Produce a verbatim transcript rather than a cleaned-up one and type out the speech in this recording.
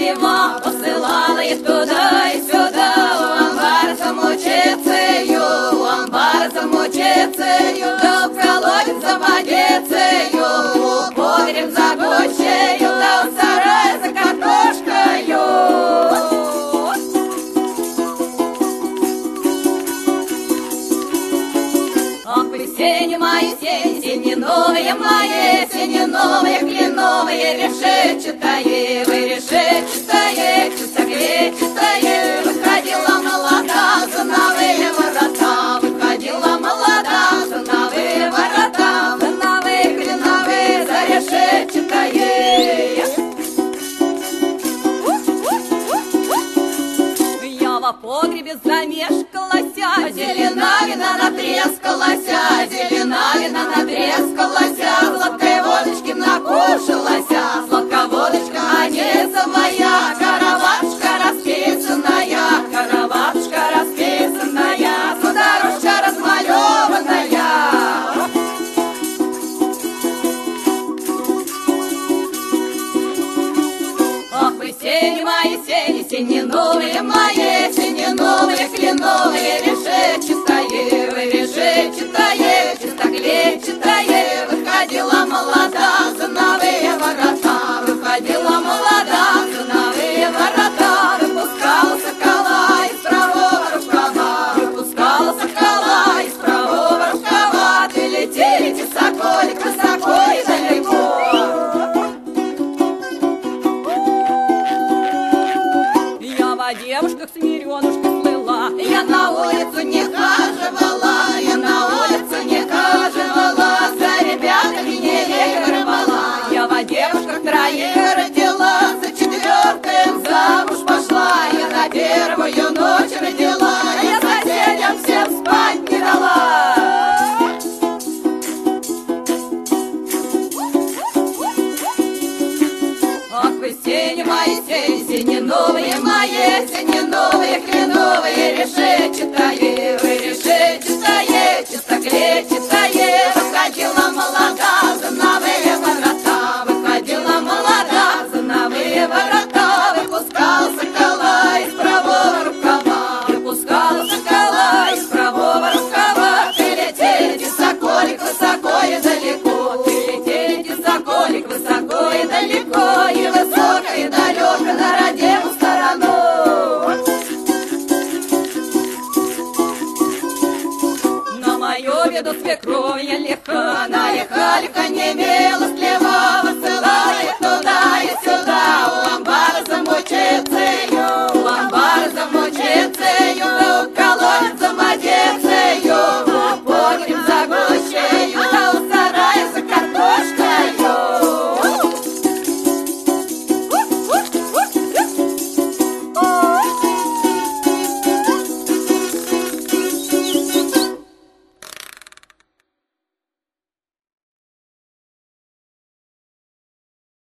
письма, посылала и туда, и сюда. У амбара замучицею, у амбара замучицею, да в колодец замодицею, у погреб за гущею, да в сарай за картошкою. Ах вы сени мои, сени, сени новые мои, сени новые, кленовые, решетчатые, вы решетчатые, чистоклетчатые. Выходила молода за новые ворота, выходила молода за новые ворота, за новые, кленовые, за решетчатые. Я во погребе замешкалася, зелена вина натрескалася, зелена вина натрескалася, сладкой водочки накушалася, сладкая водочка, Одесса моя, каравашка расписанная, каравашка расписанная, дорожка размалеванная. Ах вы сени мои, сени, сени новые мои, сени новые, кленовые, решетчатые, вы решетчатые, чистоклетчатые. Выходила молода за новые ворота, выходила молода за новые ворота, выпускала сокола из правого рукава, выпускала сокола из правого рукава. Ты лети, лети, соколик, высоко и далеко. Я о девушках смиренушках слыла, я на улицу не хаживала, я на улицу не хаживала, за ребятами не игрывала. Я в девушках троих родила, за четвертым замуж пошла, я на первую ночь родила, я соседям всем спать не дала. Ах вы сени мои, сени, сени новые мои, сени новые, кленовые, решетчатые, вы решетчатые, чистоклетчатые. Выходила молода за новые ворота, выходила молода за новые ворота, выпускала сокола из правого рукава, выпускала сокола из правого рукава. Ты лети, лети, соколик, высоко и далеко, ты лети, лети, соколик, высоко и далеко, и высоко, и далеко на родимую сторону. На мою беду свекровь я легка, она легка, легка не милостлива, высылает туда и сюда. У амбара замучицею, у амбара замучицею, да у колодец замодицею.